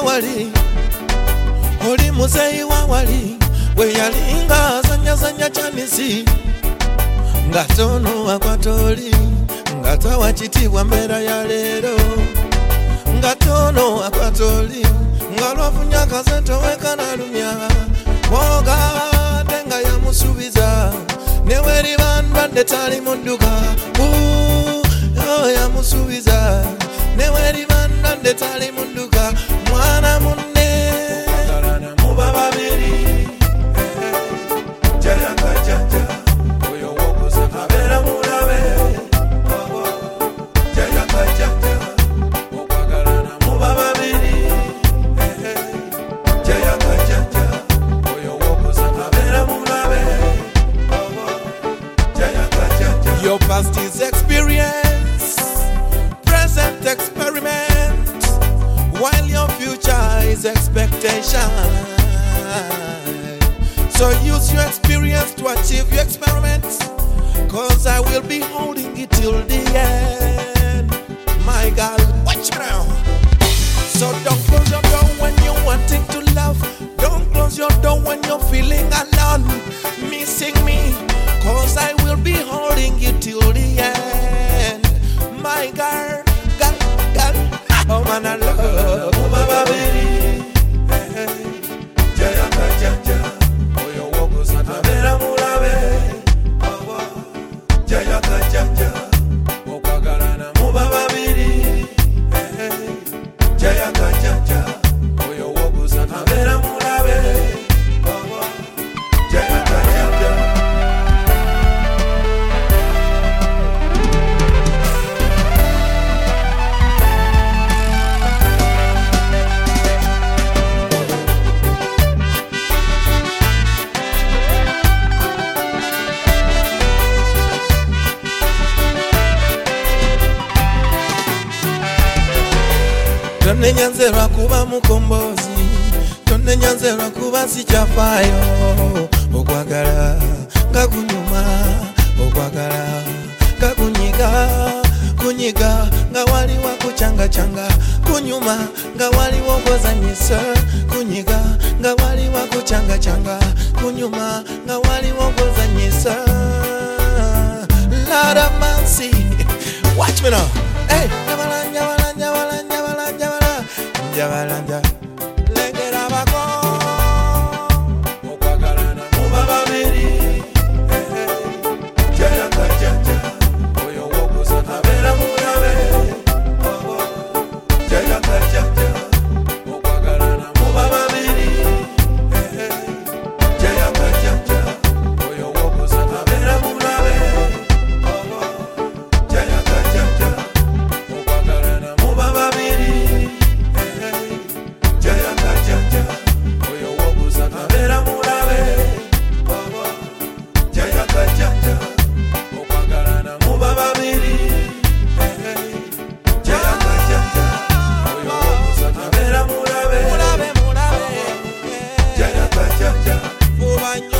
wali oli muzeyi wa wali we yalinga zanya chanisi ngatono akwatoli ngatawa chitibwa mbera ya lero ngatono akwatoli ngalwafunya kazento wekana lumya moga denga ya musubiza neweri bandande tali munduka ya musubiza neweri bandande tali munduka mwana munne muba babiri jaya kajaja oyo wokuza kabera mulabe jaya kajaja okwagalana muba babiri jaya kajaja oyo wokuza kabera mulabe jaya kajaja. Your past is experience, present experiment, while your future is expectation. So use your experience to achieve your experiments, cause I will be holding it till the end. My God, watch me now. So don't close your door when you're wanting to love. Don't close your door when you're feeling alone, missing me, cause I will be holding you till the end. My God, God, oh man, I love you, Baba baby. Jaya kajaja, oyo woko satabera mulabe. Jaya kajaja, okwagalana mu Baba baby. Jaya kajaja, oyo woko satabera mulabe. Jaya kajaja. Tonne nyanzerwa kuba mukombozi, tonne nyanzerwa kuba sichafayo. Okwagala kakunyuma, okwagala kakunyiga, kunyiga nga wali wakuchanga changa, kunyuma nga wali wogozanyisa, kunyiga nga wali wakuchanga changa, kunyuma nga wali wogozanyisa. Lord of mercy, watch me now. Hey, Jabalanja, lengera bako, okwagalana muba babiri. Jaya kajaja, oyo wokuza kabera mulabe. Jaya kajaja, okwagalana muba babiri. Jaya kajaja, oyo wokuza kabera mulabe. Jaya kajaja, okwagalana muba babiri. Jaya kajaja, oyo wokuza kabera mulabe. Jaya kajaja, okwagalana muba babiri. Jaya kajaja, oyo wokuza kabera mulabe. Jaya kajaja,